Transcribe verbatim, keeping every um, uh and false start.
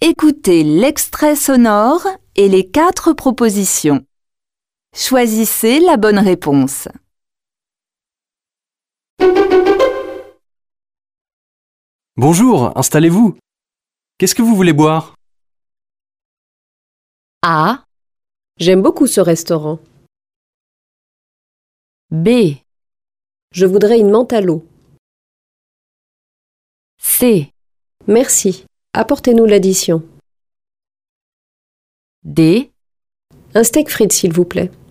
Écoutez l'extrait sonore et les quatre propositions. Choisissez la bonne réponse. Bonjour, installez-vous. Qu'est-ce que vous voulez boire? A. J'aime beaucoup ce restaurant. B. Je voudrais une menthe à l'eau. C. Merci. Apportez-nous l'addition. D. Un steak frites, s'il vous plaît.